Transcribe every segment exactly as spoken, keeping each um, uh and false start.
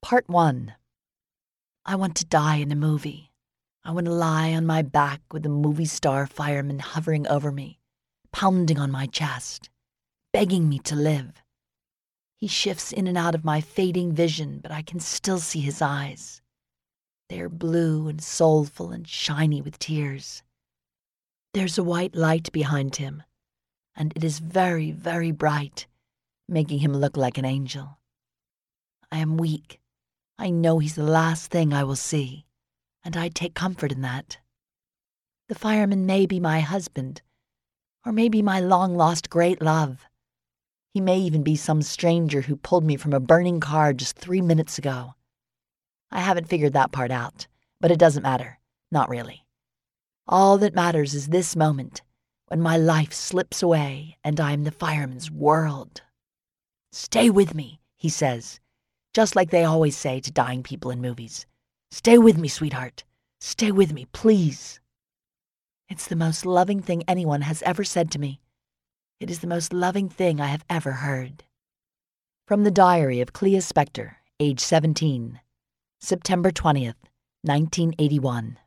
Part one. I want to die in a movie. I want to lie on my back with a movie star fireman hovering over me, pounding on my chest, begging me to live. He shifts in and out of my fading vision, but I can still see his eyes. They are blue and soulful and shiny with tears. There's a white light behind him, and it is very, very bright, making him look like an angel. I am weak. I know he's the last thing I will see, and I take comfort in that. The fireman may be my husband, or maybe my long-lost great love. He may even be some stranger who pulled me from a burning car just three minutes ago. I haven't figured that part out, but it doesn't matter. Not really. All that matters is this moment, when my life slips away and I'm the fireman's world. "Stay with me," he says, just like they always say to dying people in movies. "Stay with me, sweetheart. Stay with me, please." It's the most loving thing anyone has ever said to me. It is the most loving thing I have ever heard. From the diary of Clea Spector, age seventeen, September twentieth, nineteen eighty-one.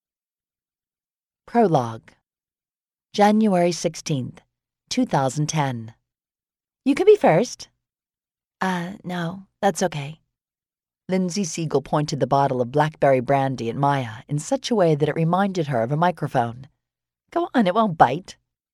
Prologue. January sixteenth, two thousand ten. "You can be first." Uh, no, that's okay. Lindsay Siegel pointed the bottle of blackberry brandy at Maya in such a way that it reminded her of a microphone. "Go on, it won't bite."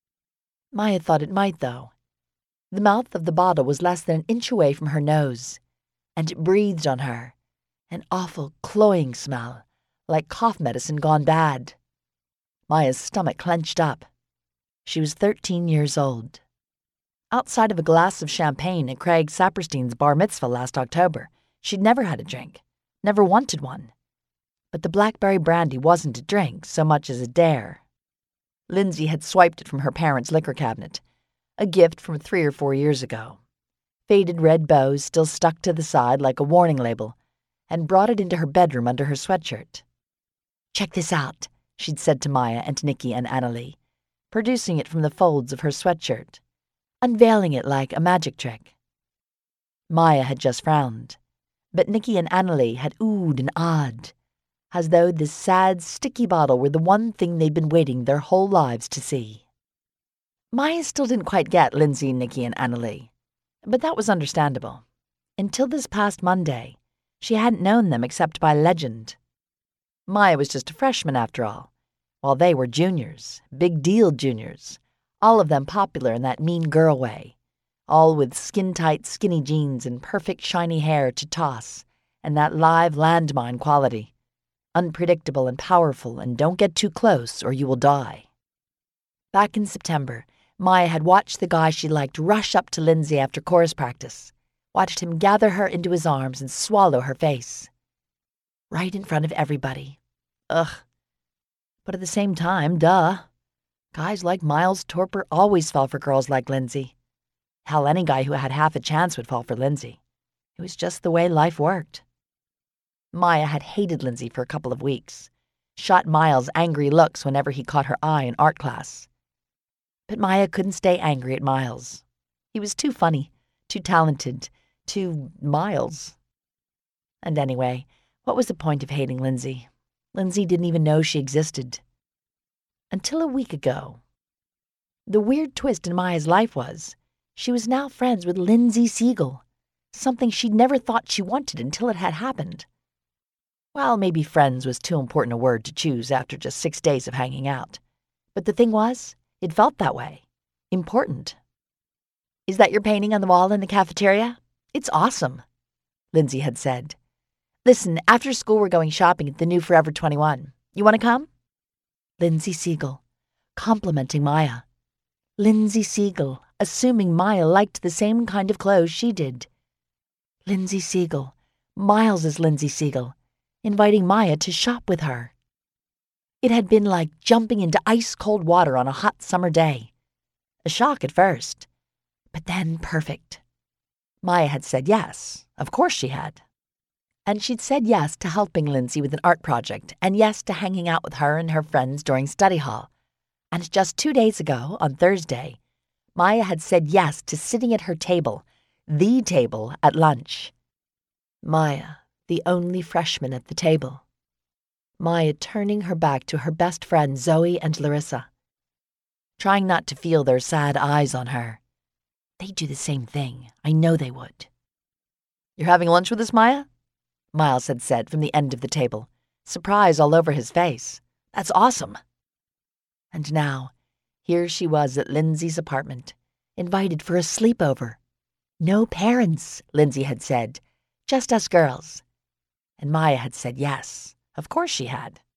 Maya thought it might, though. The mouth of the bottle was less than an inch away from her nose, and it breathed on her, an awful cloying smell, like cough medicine gone bad. Maya's stomach clenched up. She was thirteen years old. Outside of a glass of champagne at Craig Saperstein's bar mitzvah last October, she'd never had a drink, never wanted one. But the blackberry brandy wasn't a drink so much as a dare. Lindsay had swiped it from her parents' liquor cabinet, a gift from three or four years ago. Faded red bows still stuck to the side like a warning label, and brought it into her bedroom under her sweatshirt. "Check this out," she'd said to Maya and Nikki and Annalie, producing it from the folds of her sweatshirt, unveiling it like a magic trick. Maya had just frowned, but Nikki and Annalie had oohed and ahed, as though this sad, sticky bottle were the one thing they'd been waiting their whole lives to see. Maya still didn't quite get Lindsay, Nikki, and Annalie, but that was understandable. Until this past Monday, she hadn't known them except by legend. Maya was just a freshman after all, while they were juniors, big-deal juniors, all of them popular in that mean girl way, all with skin-tight skinny jeans and perfect shiny hair to toss, and that live landmine quality. Unpredictable and powerful, and don't get too close or you will die. Back in September, Maya had watched the guy she liked rush up to Lindsay after chorus practice, watched him gather her into his arms and swallow her face. Right in front of everybody. Ugh. But at the same time, duh. Guys like Miles Torper always fell for girls like Lindsay. Hell, any guy who had half a chance would fall for Lindsay. It was just the way life worked. Maya had hated Lindsay for a couple of weeks, shot Miles angry looks whenever he caught her eye in art class. But Maya couldn't stay angry at Miles. He was too funny, too talented, too Miles. And anyway, what was the point of hating Lindsay? Lindsay didn't even know she existed. Until a week ago. The weird twist in Maya's life was, she was now friends with Lindsay Siegel, something she'd never thought she wanted until it had happened. Well, maybe friends was too important a word to choose after just six days of hanging out. But the thing was, it felt that way. Important. "Is that your painting on the wall in the cafeteria? It's awesome," Lindsay had said. "Listen, after school we're going shopping at the new Forever twenty-one. You want to come?" Lindsay Siegel, complimenting Maya. Lindsay Siegel, assuming Maya liked the same kind of clothes she did. Lindsay Siegel, Miles's Lindsay Siegel, inviting Maya to shop with her. It had been like jumping into ice-cold water on a hot summer day. A shock at first, but then perfect. Maya had said yes, of course she had. And she'd said yes to helping Lindsay with an art project, and yes to hanging out with her and her friends during study hall. And just two days ago, on Thursday, Maya had said yes to sitting at her table, the table, at lunch. Maya, the only freshman at the table. Maya turning her back to her best friends Zoe and Larissa, trying not to feel their sad eyes on her. They'd do the same thing. I know they would. "You're having lunch with us, Maya?" Miles had said from the end of the table, surprise all over his face. "That's awesome." And now, here she was at Lindsay's apartment, invited for a sleepover. No parents, Lindsay had said, just us girls. And Maya had said yes, of course she had.